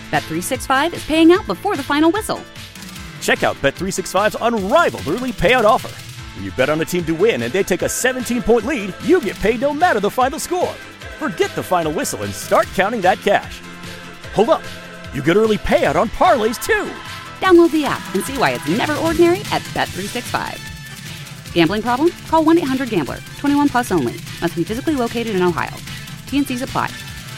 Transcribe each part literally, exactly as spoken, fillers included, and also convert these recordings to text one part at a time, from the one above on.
Bet three sixty-five is paying out before the final whistle. Check out Bet three sixty-five's unrivaled early payout offer. When you bet on a team to win and they take a seventeen-point lead, you get paid no matter the final score. Forget the final whistle and start counting that cash. Hold up. You get early payout on parlays, too. Download the app and see why it's never ordinary at Bet three sixty-five. Gambling problem? Call one eight hundred gambler. twenty-one plus only. Must be physically located in Ohio. T N Cs apply.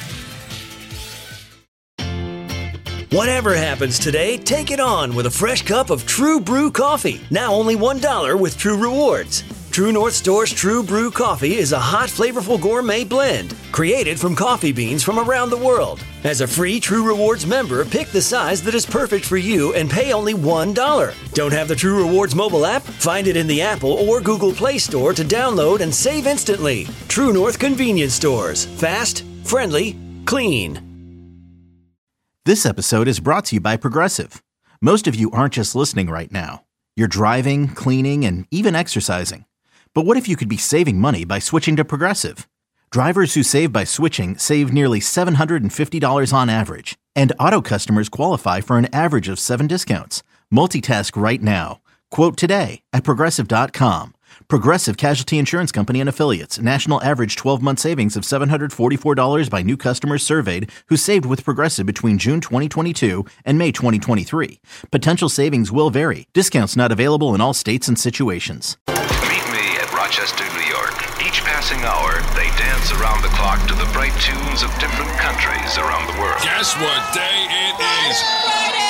Whatever happens today, take it on with a fresh cup of True Brew coffee. Now only one dollar with True Rewards. True North Store's True Brew coffee is a hot, flavorful gourmet blend created from coffee beans from around the world. As a free True Rewards member, pick the size that is perfect for you and pay only one dollar. Don't have the True Rewards mobile app? Find it in the Apple or Google Play Store to download and save instantly. True North Convenience Stores. Fast, friendly, clean. This episode is brought to you by Progressive. Most of you aren't just listening right now. You're driving, cleaning, and even exercising. But what if you could be saving money by switching to Progressive? Drivers who save by switching save nearly seven hundred fifty dollars on average. And auto customers qualify for an average of seven discounts. Multitask right now. Quote today at Progressive dot com. Progressive Casualty Insurance Company and Affiliates. National average twelve-month savings of seven hundred forty-four dollars by new customers surveyed who saved with Progressive between June twenty twenty-two and May twenty twenty-three. Potential savings will vary. Discounts not available in all states and situations. Meet me at Rochester, New York. Each passing hour, they dance around the clock to the bright tunes of different countries around the world. Guess what day it is? Friday!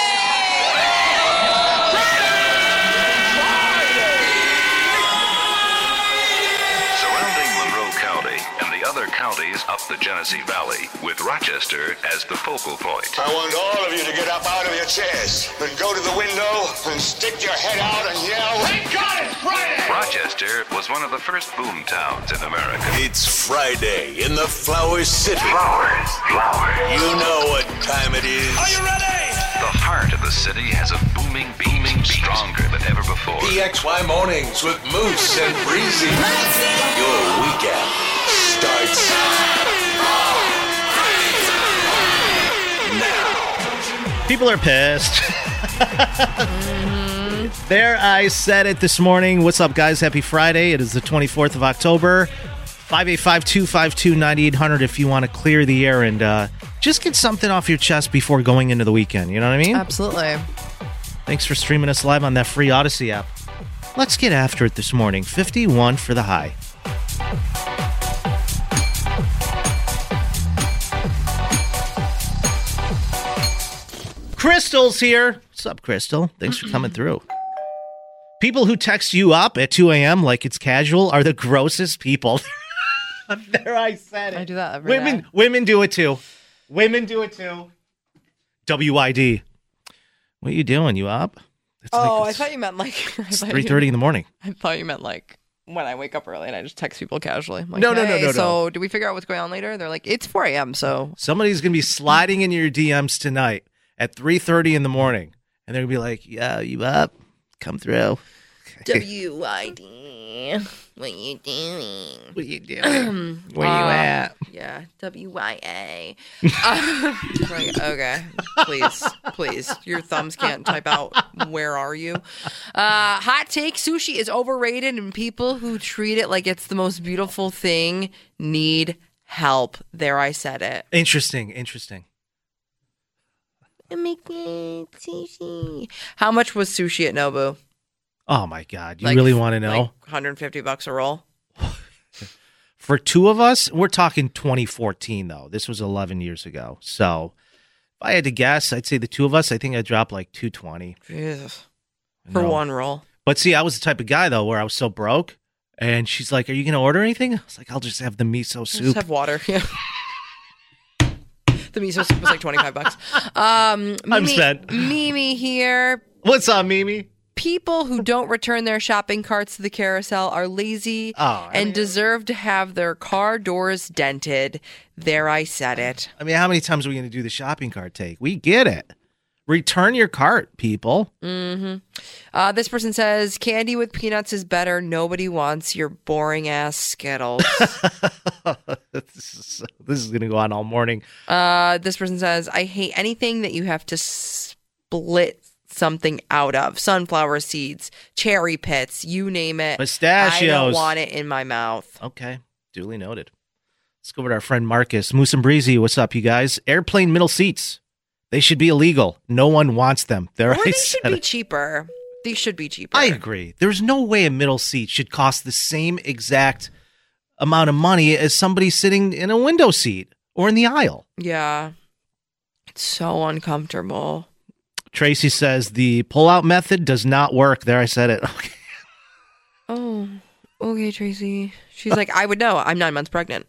Counties up the Genesee Valley, with Rochester as the focal point. I want all of you to get up out of your chairs and go to the window and stick your head out and yell, "Thank God it's Friday!" Rochester was one of the first boom towns in America. It's Friday in the Flower City. Flowers, flowers. You know what time it is. Are you ready? The heart of the city has a booming, beaming, stronger than ever before. E X Y Mornings with Moose and Breezy. Your weekend starts now. People are pissed. mm-hmm. There, I said it this morning. What's up, guys? Happy Friday. It is the twenty-fourth of October. five eight five, two five two, nine eight hundred if you want to clear the air and uh, just get something off your chest before going into the weekend. You know what I mean? Absolutely. Thanks for streaming us live on that free Odyssey app. Let's get after it this morning. fifty-one for the high. Crystal's here. What's up, Crystal? Thanks for coming through. People who text you up at two a.m. like it's casual are the grossest people. There, I said it. I do that every women, day. Women do it too. Women do it too. W I D. What are you doing? You up? It's oh, like, I thought you meant like... It's three thirty in the morning. I thought you meant like when I wake up early and I just text people casually. I'm like, no, no, hey, no, no, So no. do we figure out what's going on later? They're like, it's four a.m., so... Somebody's going to be sliding in your D Ms tonight at three thirty in the morning. And they're going to be like, yeah, you up? Come through. W I D. What you doing? What you doing? Where uh, you at? Yeah, W Y A. uh, like, okay, please, please. Your thumbs can't type out, where are you? Uh, hot take, sushi is overrated and people who treat it like it's the most beautiful thing need help. There, I said it. Interesting, interesting. Sushi. How much was sushi at Nobu? Oh my God! You like, really want to know? Like one hundred fifty bucks a roll. For two of us, we're talking twenty fourteen though. This was eleven years ago. So if I had to guess, I'd say the two of us. I think I dropped like two twenty. Jesus. For one roll. But see, I was the type of guy though where I was so broke, and she's like, "Are you going to order anything?" I was like, "I'll just have the miso soup. Just have water." Yeah. The miso soup was like twenty-five bucks. Um, Mimi, I'm spent. Mimi here. What's up, Mimi? People who don't return their shopping carts to the carousel are lazy oh, and mean, deserve to have their car doors dented. There, I said it. I mean, how many times are we going to do the shopping cart take? We get it, Return your cart, people. Mm-hmm. Uh, this person says, candy with peanuts is better. Nobody wants your boring ass Skittles. this is, this is going to go on all morning. Uh, this person says, I hate anything that you have to split something out of. Sunflower seeds, cherry pits, you name it. Pistachios. I don't want it in my mouth. Okay, duly noted. Let's go over to our friend Marcus. Moose and Breezy, what's up, you guys? Airplane middle seats. They should be illegal. No one wants them. There, or I they said should be it. cheaper. They should be cheaper. I agree. There's no way a middle seat should cost the same exact amount of money as somebody sitting in a window seat or in the aisle. Yeah. It's so uncomfortable. Tracy says the pull-out method does not work. There, I said it. Okay. Oh, okay, Tracy. She's like, I would know. I'm nine months pregnant.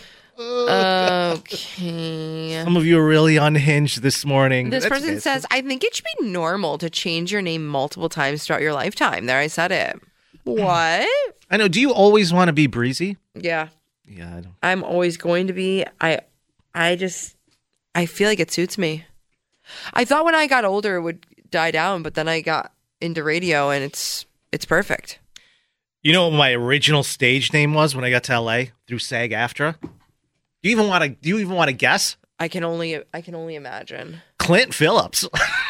Okay. Some of you are really unhinged this morning. This That's person good. says, I think it should be normal to change your name multiple times throughout your lifetime. There, I said it. What? I know. Do you always want to be Breezy? Yeah. Yeah, I don't. I'm always going to be. I, I just, I feel like it suits me. I thought when I got older it would die down, but then I got into radio and it's it's perfect. You know what my original stage name was when I got to L A through SAG-AFTRA? Do you even want to? Do you even want to guess? I can only I can only imagine. Clint Phillips.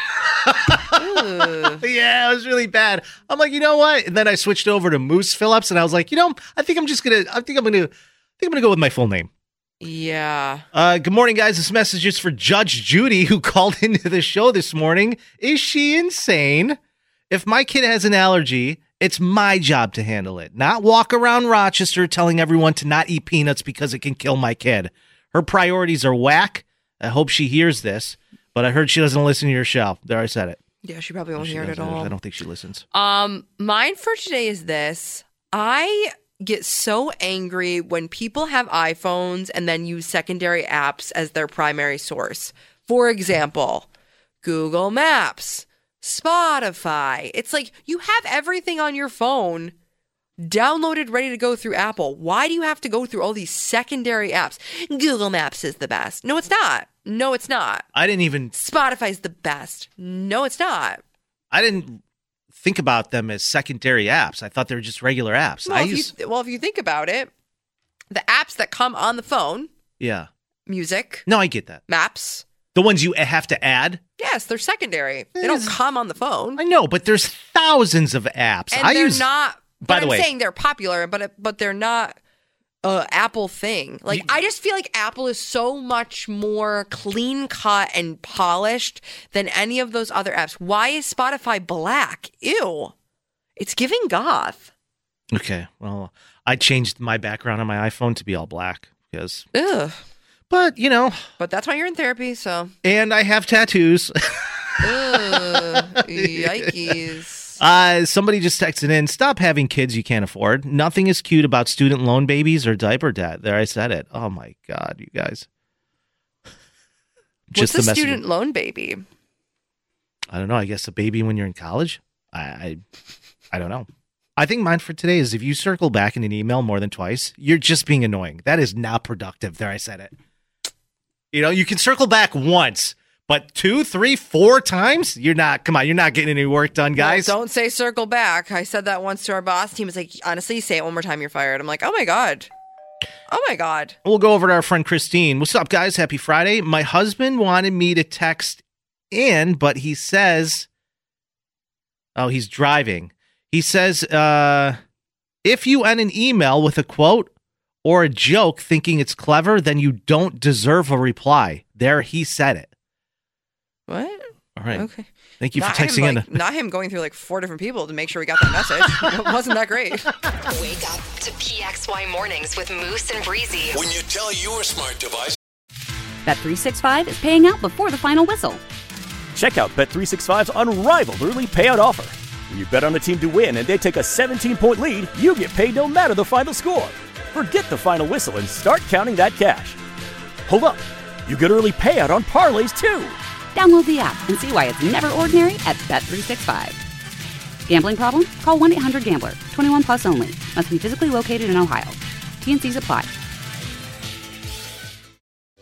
Yeah, it was really bad. I'm like, you know what? And then I switched over to Moose Phillips, and I was like, you know, I think I'm just gonna. I think I'm gonna. I think I'm gonna go with my full name. Yeah. Uh, good morning, guys. This message is for Judge Judy, who called into the show this morning. Is she insane? If my kid has an allergy, it's my job to handle it, not walk around Rochester telling everyone to not eat peanuts because it can kill my kid. Her priorities are whack. I hope she hears this, but I heard she doesn't listen to your show. There, I said it. Yeah, she probably won't She hear it at doesn't. all. I don't think she listens. Um, mine for today is this. I get so angry when people have iPhones and then use secondary apps as their primary source. For example, Google Maps, Spotify. It's like you have everything on your phone downloaded, ready to go through Apple. Why do you have to go through all these secondary apps? Google Maps is the best. No, it's not. No, it's not. I didn't even... Spotify's the best. No, it's not. I didn't think about them as secondary apps. I thought they were just regular apps. Well, I if use... you, well, if you think about it, the apps that come on the phone, Yeah. music, No, I get that. maps, The ones you have to add? yes, they're secondary. They don't come on the phone. I know, but there's thousands of apps. And I they're use... not, By but the I'm way- saying they're popular, but but they're not a Apple thing. Like, I just feel like Apple is so much more clean cut and polished than any of those other apps. Why is Spotify black? Ew. It's giving goth. Okay, well, I changed my background on my iPhone to be all black because... Ugh. But, you know... But that's why you're in therapy, so. And I have tattoos. Ugh. Yikes. Uh, somebody just texted in, stop having kids you can't afford. Nothing is cute about student loan babies or diaper debt. There, I said it. Oh, my God, you guys. What's the a message. student loan baby? I don't know. I guess a baby when you're in college? I, I, I don't know. I think mine for today is if you circle back in an email more than twice, you're just being annoying. That is not productive. There, I said it. You know, you can circle back once. But two, three, four times? You're not, come on, you're not getting any work done, guys. Well, don't say circle back. I said that once to our boss. He was like, honestly, say it one more time, you're fired. I'm like, oh my God. Oh my God. We'll go over to our friend Christine. What's up, guys? Happy Friday. My husband wanted me to text in, but he says, oh, he's driving. He says, uh, if you end an email with a quote or a joke thinking it's clever, then you don't deserve a reply. There, he said it. What? All right. Okay. Thank you not for texting him, like, in. Not him going through like four different people to make sure we got that message. It wasn't that great. Wake up to P X Y Mornings with Moose and Breezy. When you tell your smart device. Bet three sixty-five is paying out before the final whistle. Check out Bet three sixty-five's unrivaled early payout offer. When you bet on a team to win and they take a seventeen-point lead, you get paid no matter the final score. Forget the final whistle and start counting that cash. Hold up. You get early payout on parlays, too. Download the app and see why it's never ordinary at Bet three sixty-five. Gambling problem? Call one eight hundred gambler. twenty-one plus only. Must be physically located in Ohio. T and C's apply.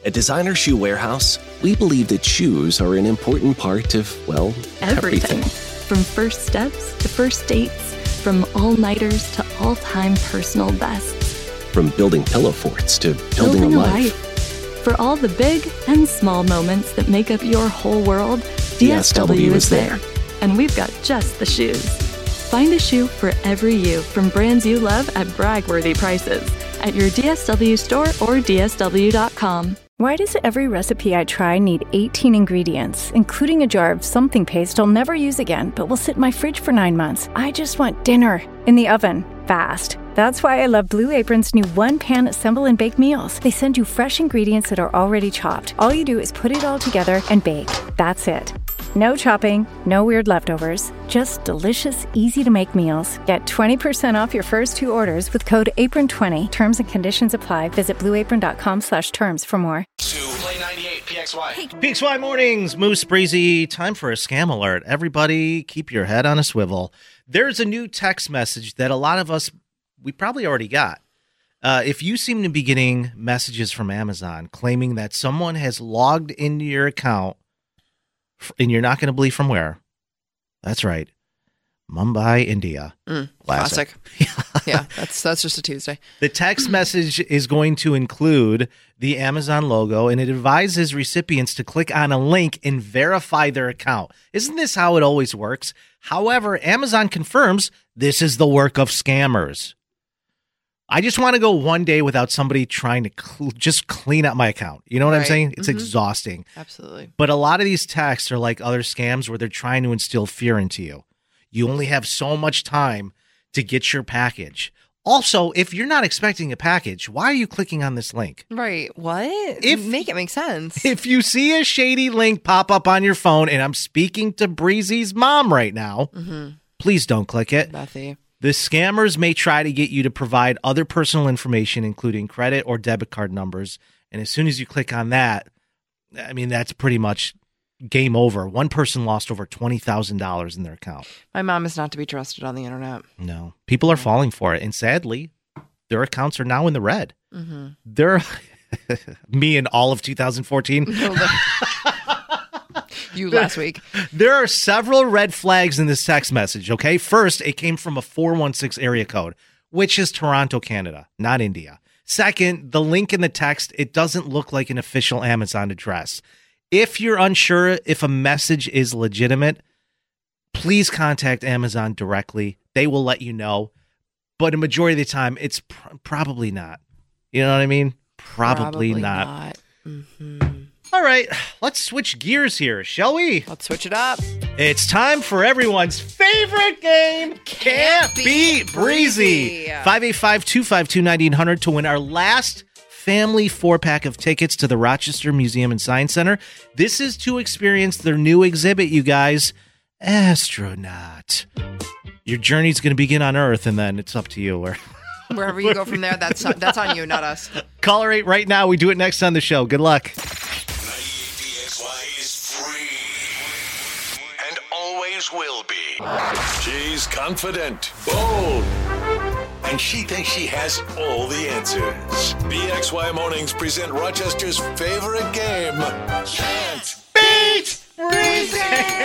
At Designer Shoe Warehouse, we believe that shoes are an important part of, well, everything. everything. From first steps to first dates, from all-nighters to all-time personal bests. From building pillow forts to building, Building a a life. life. For all the big and small moments that make up your whole world, D S W is there. And we've got just the shoes. Find a shoe for every you from brands you love at brag-worthy prices at your D S W store or D S W dot com. Why does every recipe I try need eighteen ingredients, including a jar of something paste I'll never use again, but will sit in my fridge for nine months? I just want dinner in the oven, fast. That's why I love Blue Apron's new one-pan assemble and bake meals. They send you fresh ingredients that are already chopped. All you do is put it all together and bake. That's it. No chopping, no weird leftovers, just delicious, easy-to-make meals. Get twenty percent off your first two orders with code apron twenty. Terms and conditions apply. Visit blue apron dot com slash terms for more. Play ninety-eight P X Y. P X Y Mornings, Moose Breezy. Time for a scam alert. Everybody keep your head on a swivel. There's a new text message that a lot of us, we probably already got. Uh, if you seem to be getting messages from Amazon claiming that someone has logged into your account, and you're not going to believe from where. That's right. Mumbai, India. Mm, classic. Yeah, that's that's just a Tuesday. The text message is going to include the Amazon logo, and it advises recipients to click on a link and verify their account. Isn't this how it always works? However, Amazon confirms this is the work of scammers. I just want to go one day without somebody trying to cl- just clean up my account. You know what Right. I'm saying? It's Mhm. exhausting. Absolutely. But a lot of these texts are like other scams where they're trying to instill fear into you. You only have so much time to get your package. Also, if you're not expecting a package, why are you clicking on this link? Right. What? If- Make it make sense. If you see a shady link pop up on your phone, and I'm speaking to Breezy's mom right now, Mm-hmm. please don't click it. Bethy. The scammers may try to get you to provide other personal information, including credit or debit card numbers. And as soon as you click on that, I mean, that's pretty much game over. One person lost over twenty thousand dollars in their account. My mom is not to be trusted on the internet. No. People are falling for it. And sadly, their accounts are now in the red. Mm-hmm. They're me in all of two thousand fourteen. You last week. There are several red flags in this text message, okay? First, it came from a four one six area code, which is Toronto, Canada, not India. Second, the link in the text, it doesn't look like an official Amazon address. If you're unsure if a message is legitimate, please contact Amazon directly. They will let you know. But a majority of the time, it's pr- probably not. You know what I mean? Probably, Probably not. not. Mm-hmm. All right, let's switch gears here, shall we? Let's switch it up. It's time for everyone's favorite game, Can't Beat Breezy. five eight five, two five two, nine eight hundred to win our last family four-pack of tickets to the Rochester Museum and Science Center. This is to experience their new exhibit, you guys, Astronaut. Your journey's going to begin on Earth, and then it's up to you. Or Wherever you go from there, that's that's on you, not us. Caller eight right now. We do it next on the show. Good luck. And always will be. She's confident, bold, and she thinks she has all the answers. B X Y Mornings present Rochester's favorite game, Can't Beat Breezy!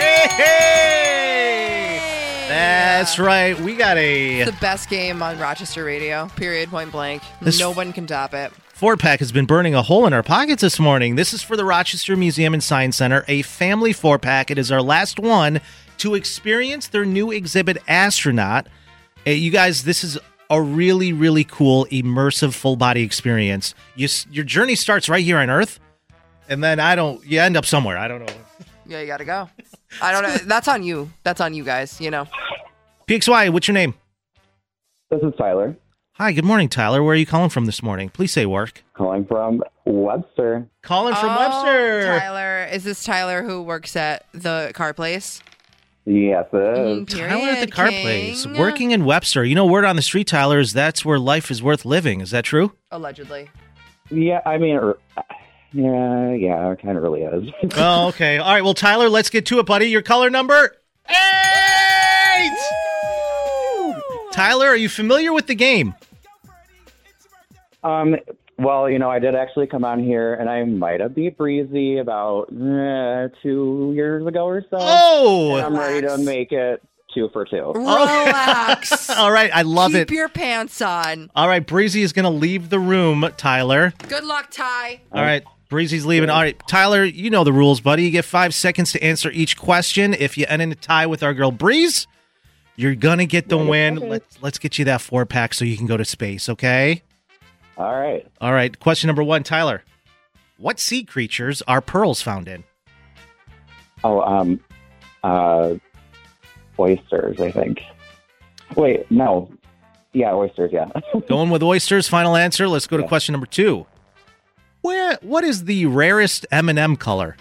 That's right. We got a It's the best game on Rochester radio, period, point blank. This- No one can top it. four-pack has been burning a hole in our pockets this morning. This is for the Rochester Museum and Science Center, a family four-pack. It is our last one to experience their new exhibit, Astronaut. Uh, you guys, this is a really, really cool, immersive, full-body experience. You, s- your journey starts right here on Earth, and then I don't. You end up somewhere. I don't know. Yeah, you gotta go. I don't know. That's on you. That's on you guys, you know. P X Y, what's your name? This is Tyler. Hi, good morning, Tyler. Where are you calling from this morning? Please say work. Calling from Webster. Calling from Oh, Webster. Tyler. Is this Tyler who works at the car place? Yes, it is. Mm, Tyler at the period, car King. place, working in Webster. You know, word on the street, Tyler, is that's where life is worth living. Is that true? Allegedly. Yeah, I mean, er, yeah, yeah, it kind of really is. Oh, okay. All right. Well, Tyler, let's get to it, buddy. Your color number? Eight! Tyler, are you familiar with the game? Um, Well, you know, I did actually come on here, and I might have beat Breezy about uh, two years ago or so. Oh! And I'm ready to make it two for two. Relax. All right, I love Keep it. Keep your pants on. All right, Breezy is going to leave the room, Tyler. Good luck, Ty. All right, Breezy's leaving. All right, Tyler, you know the rules, buddy. You get five seconds to answer each question. If you end in a tie with our girl Breeze, you're going to get the win. Let's, let's get you that four-pack so you can go to space, okay? All right. All right, question number one, Tyler. What sea creatures are pearls found in? Oh, um, uh, oysters, I think. Wait, no. Yeah, oysters, yeah. Going with oysters, final answer. Let's go to question number two. Where? What is the rarest M and M color?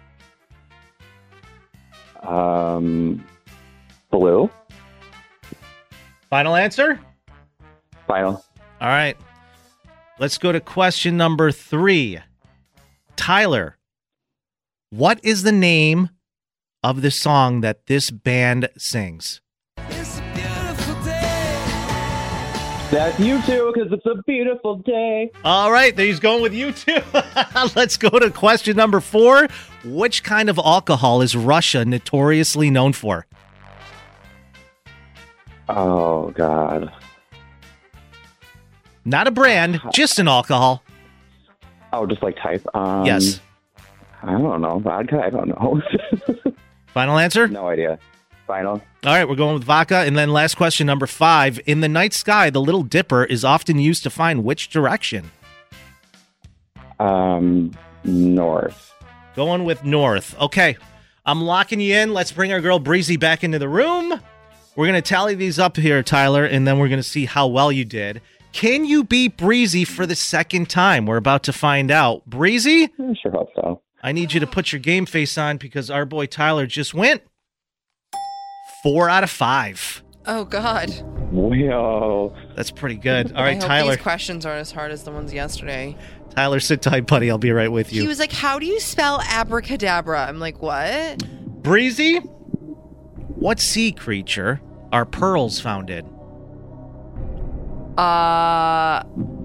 Um, blue. Final answer? Final. All right. Let's go to question number three. Tyler, what is the name of the song that this band sings? That's U two, because it's a beautiful day. All right, there he's going with U two. Let's go to question number four. Which kind of alcohol is Russia notoriously known for? Oh, God. Not a brand, just an alcohol. Oh, just like type? Um, yes. I don't know. Vodka? I don't know. Final answer? No idea. Final. All right, we're going with vodka. And then last question, number five. In the night sky, the Little Dipper is often used to find which direction? Um, north. Going with north. Okay, I'm locking you in. Let's bring our girl Breezy back into the room. We're going to tally these up here, Tyler, and then we're going to see how well you did. Can you beat Breezy for the second time? We're about to find out. Breezy? I sure hope so. I need you to put your game face on because our boy Tyler just went four out of five. Oh, God. Whoa. That's pretty good. All right, I hope Tyler. These questions aren't as hard as the ones yesterday. Tyler, sit tight, buddy. I'll be right with you. He was like, how do you spell abracadabra? I'm like, what? Breezy? What sea creature are pearls found in? Uh,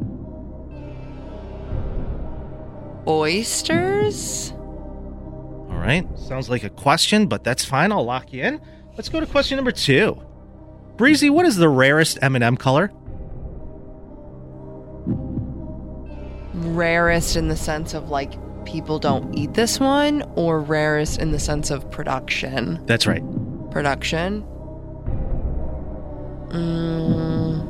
oysters? All right. Sounds like a question, but that's fine. I'll lock you in. Let's go to question number two. Breezy, what is the rarest M and M color? Rarest in the sense of, like, people don't eat this one, or rarest in the sense of production? That's right. Production? Mm,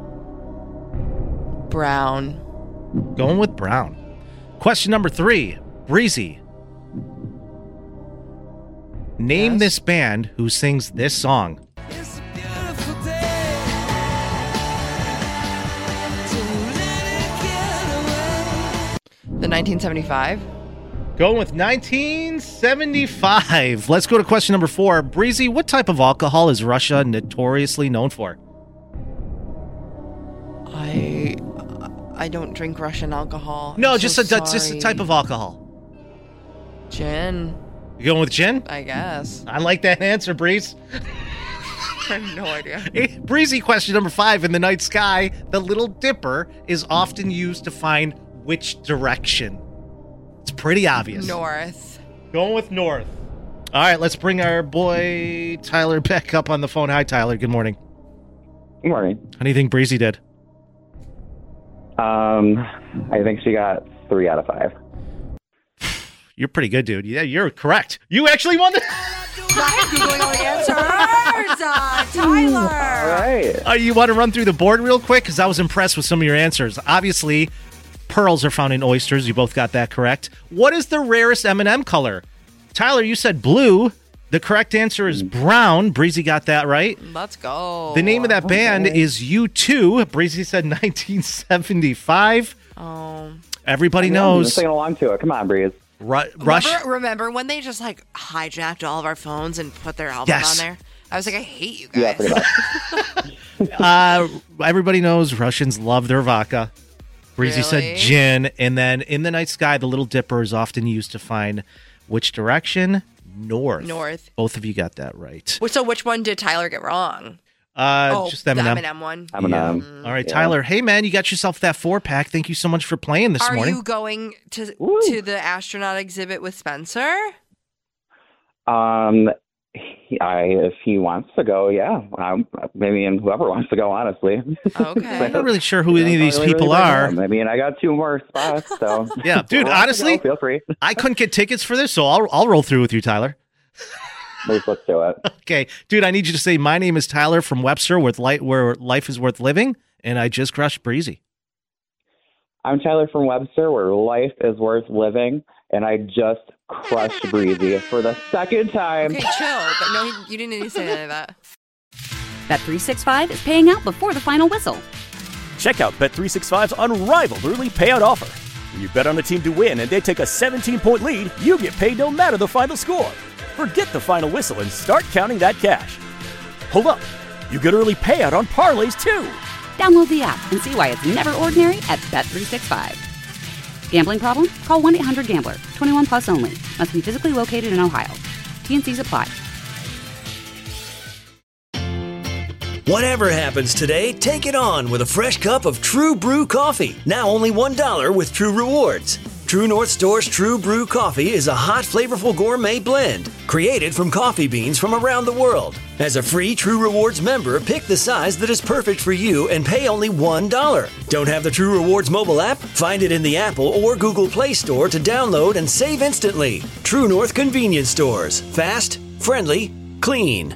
brown. Going with brown. Question number three. Breezy. Name Yes? this band who sings this song. The nineteen seventy-five? Going with nineteen seventy-five. Let's go to question number four. Breezy, what type of alcohol is Russia notoriously known for? I I don't drink Russian alcohol. No, I'm just so a just a sorry. type of alcohol. Gin, You going with gin? I guess. I like that answer, Breeze. I have no idea. Breezy, question number five. In the night sky, the Little Dipper is often used to find which direction? It's pretty obvious. North. Going with north. All right, let's bring our boy Tyler back up on the phone. Hi, Tyler. Good morning. Good morning. How do you think Breezy did? Um, I think she got three out of five. You're pretty good, dude. Yeah, you're correct. You actually won the... I'm Googling all the answers. Uh, Tyler. All right. Uh, you want to run through the board real quick? Because I was impressed with some of your answers. Obviously, pearls are found in oysters. You both got that correct. What is the rarest M and M color? Tyler, you said blue. The correct answer is brown. Breezy got that right. Let's go. The name of that band is U two. Breezy said nineteen seventy-five. Oh. Everybody I'm knows. singing along to it. Come on, Breeze. Ru- Rush. Remember, remember when they just like hijacked all of our phones and put their album Yes. on there? I was like, I hate you Yeah, guys. pretty much. uh, everybody knows Russians love their vodka. Breezy said Really? gin. And then in the night sky, the Little Dipper is often used to find which direction? North. North. Both of you got that right. Well, so which one did Tyler get wrong? Uh, oh, just M and M. the M and M one. M and M. Yeah. All right, Yeah. Tyler. Hey, man, you got yourself that four pack. Thank you so much for playing this Are morning. you going to Woo. to the astronaut exhibit with Spencer? Um, he, I if he wants to go, yeah. Um, maybe and whoever wants to go, honestly. Okay. I'm not really sure who any of these Really, people really are. I mean, I got two more spots, so Yeah, dude. Well, Honestly, feel free. I couldn't get tickets for this, so I'll I'll roll through with you, Tyler. Let's, let's do it. Okay, dude. I need you to say my name is Tyler from Webster, with light where life is worth living, and I just crushed Breezy. I'm Tyler from Webster, where life is worth living, and I just crushed Breezy for the second time. Okay, chill. But no, you didn't need to say any of that. Bet three sixty-five is paying out before the final whistle. Check out Bet three sixty-five's unrivaled early payout offer. When you bet on a team to win and they take a seventeen-point lead, you get paid no matter the final score. Forget the final whistle and start counting that cash. Hold up. You get early payout on parlays, too. Download the app and see why it's never ordinary at Bet three sixty-five. Gambling problem? Call one eight hundred gambler. twenty-one plus only. Must be physically located in Ohio. T N Cs apply. Whatever happens today, take it on with a fresh cup of True Brew coffee. Now only one dollar with True Rewards. True North Store's True Brew coffee is a hot, flavorful gourmet blend created from coffee beans from around the world. As a free True Rewards member, pick the size that is perfect for you and pay only one dollar. Don't have the True Rewards mobile app? Find it in the Apple or Google Play Store to download and save instantly. True North Convenience Stores. Fast, friendly, clean.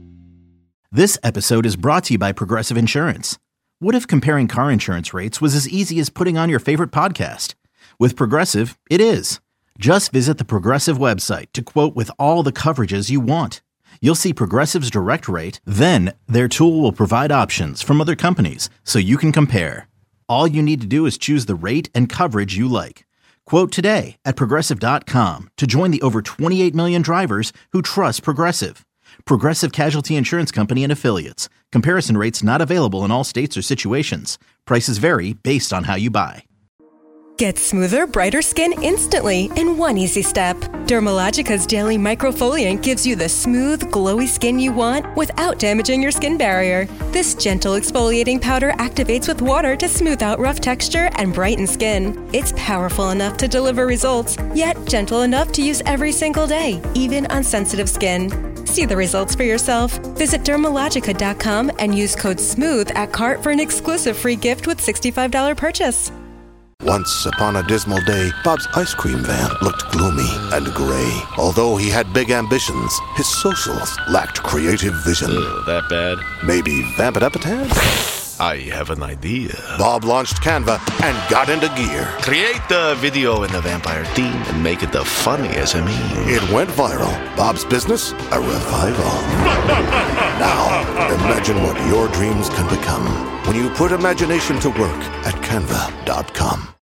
This episode is brought to you by Progressive Insurance. What if comparing car insurance rates was as easy as putting on your favorite podcast? With Progressive, it is. Just visit the Progressive website to quote with all the coverages you want. You'll see Progressive's direct rate, then their tool will provide options from other companies so you can compare. All you need to do is choose the rate and coverage you like. Quote today at Progressive dot com to join the over twenty-eight million drivers who trust Progressive. Progressive Casualty Insurance Company and Affiliates. Comparison rates not available in all states or situations. Prices vary based on how you buy. Get smoother, brighter skin instantly in one easy step. Dermalogica's Daily Microfoliant gives you the smooth, glowy skin you want without damaging your skin barrier. This gentle exfoliating powder activates with water to smooth out rough texture and brighten skin. It's powerful enough to deliver results, yet gentle enough to use every single day, even on sensitive skin. See the results for yourself. Visit Dermalogica dot com and use code SMOOTH at cart for an exclusive free gift with sixty-five dollars purchase. Once upon a dismal day, Bob's ice cream van looked gloomy and gray. Although he had big ambitions, his socials lacked creative vision. Ugh, that bad? Maybe vamp it up a tad? I have an idea. Bob launched Canva and got into gear. Create the video in the vampire theme and make it the funniest of me. It went viral. Bob's business, a revival. Now, imagine what your dreams can become when you put imagination to work at Canva dot com.